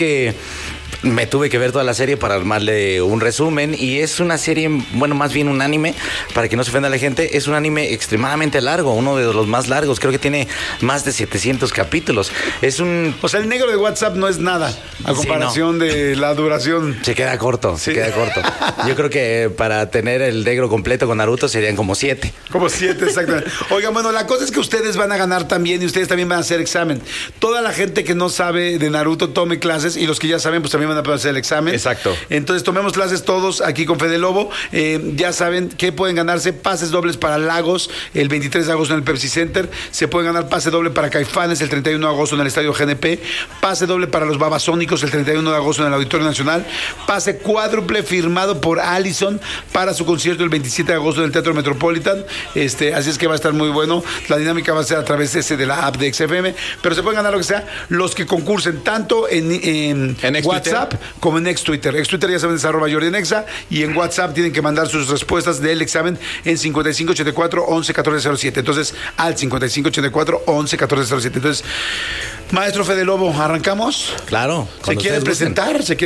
que me tuve que ver toda la serie para armarle un resumen, y es una serie, bueno, más bien un anime, para que no se ofenda a la gente. Es un anime extremadamente largo, uno de los más largos, creo que tiene más de 700 capítulos. Es un... O sea, el negro de WhatsApp no es nada a comparación de la duración. Se queda corto, Sí. se queda corto. Yo creo que para tener el negro completo con Naruto serían como 7. Como 7, exactamente. Oigan, bueno, la cosa es que ustedes van a ganar también y ustedes también van a hacer examen. Toda la gente que no sabe de Naruto tome clases, y los que ya saben, pues también van a poder hacer el examen. Exacto. Entonces tomemos clases todos aquí con Fede Lobo. Ya saben que pueden ganarse pases dobles para Lagos el 23 de agosto en el Pepsi Center. Se pueden ganar pase doble para Caifanes el 31 de agosto en el Estadio GNP. Pase doble para los Babasónicos el 31 de agosto en el Auditorio Nacional. Pase cuádruple firmado por Allison para su concierto el 27 de agosto en el Teatro Metropolitan. Así es que va a estar muy bueno. La dinámica va a ser a través de la app de XFM, pero se pueden ganar lo que sea los que concursen tanto en WhatsApp como en ex Twitter. Ex Twitter ya saben, es @JordiNexa, y en WhatsApp tienen que mandar sus respuestas del examen en 5584-111407. Entonces, al 5584-111407. Entonces, maestro Fede Lobo, ¿arrancamos? Claro. ¿Se quiere presentar?